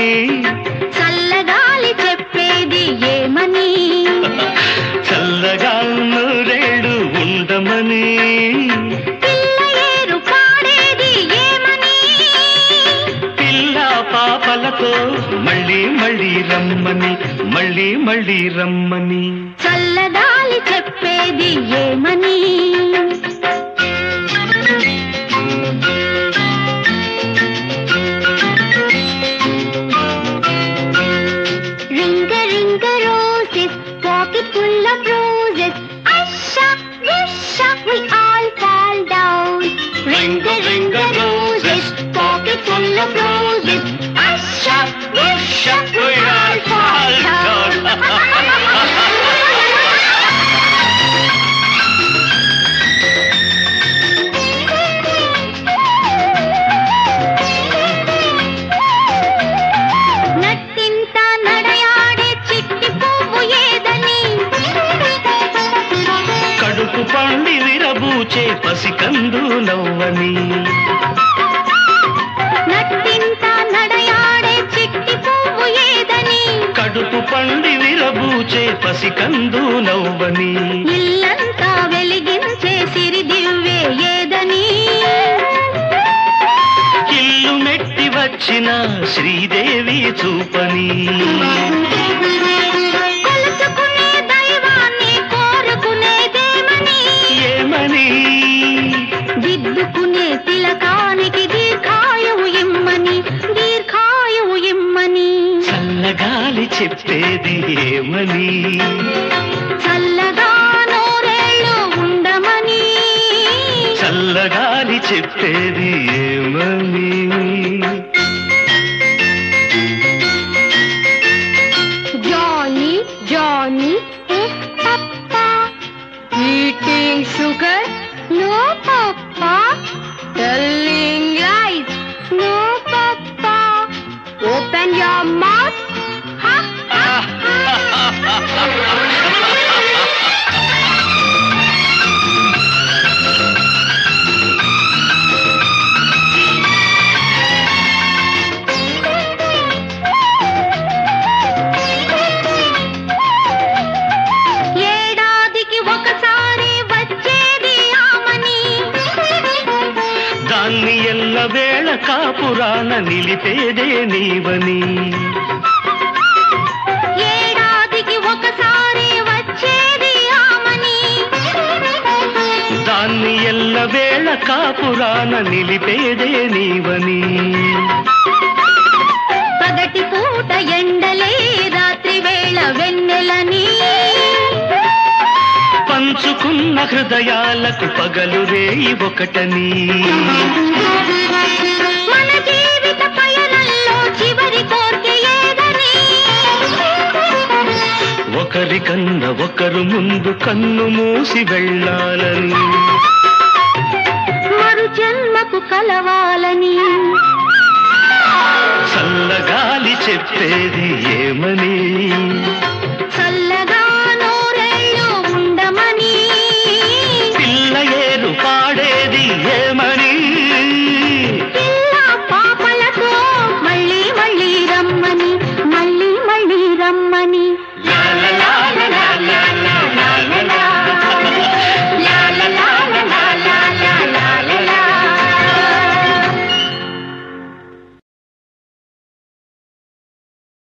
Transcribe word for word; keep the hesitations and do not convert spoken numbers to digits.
చల్లగాలి చెప్పేది ఏమని చల్లగా నూరేళ్ళు ఉండమని పిల్ల ఏరు పాడేది ఏమని పిల్ల పాపలతో మళ్ళీ మళ్ళీ రమ్మని మళ్ళీ మళ్ళీ రమ్మని చల్లగాలి చెప్పేది ఏమని రింగ రింగ roses, pocket full of roses. Asha, Risha, we all fall down. Ring a ring a roses, pocket full of roses. Asha, Risha, we all fall down. నట్టింత నడయాడే చిట్టి పువ్వు ఏదని కడుపు పండి విరబూచే పసికందు నవ్వని నట్టింత నడయాడే చిట్టి పువ్వు ఏదని కడుపు పండి విరబూచే పసికందు నవ్వని ఇల్లంతా వెలిగించే సిరి దివ్వే ఏదని ఇల్లు మెట్టి వచ్చిన శ్రీదేవి చూపని కొలుచుకునే దైవాన్ని కోరుకునేదేమని ఏమని దిద్దుకునే తిలకానికి దీర్ఘాయువు ఇమ్మని దీర్ఘాయువు ఇమ్మని చల్లగాలి చెప్పేది ఏమని చల్లగా నూరేళ్ళు ఉండమని చల్లగాలి చెప్పేది ఏమని Johnny, Johnny is Papa. Eating sugar? No, Papa. Telling lies? No, Papa. Open your mouth. Ha, ha, ha. ఏడాదికి ఒకసారి వచ్చేది ఆమని దాన్ని ఎల్ల వేళ కాపురాన నిలిపేదే నీవని ఏడాదికి ఒకసారి వచ్చేది ఆమని దాన్ని ఎల్ల వేళ కాపురాన నిలిపేదే నీవని పగటి పూట ఎండలే రాత్రి వేళ వెన్నెలని పంచుకున్న హృదయాలకు పగలు రేయి ఒకటని మన జీవిత పయనంలో చివరి కోర్కె ఏదని ఒకరికన్నా ఒకరు ముందు కన్ను మూసి వెళ్ళాలని మరు జన్మకు కలవాలని చల్లగాలి చెప్పేది ఏమని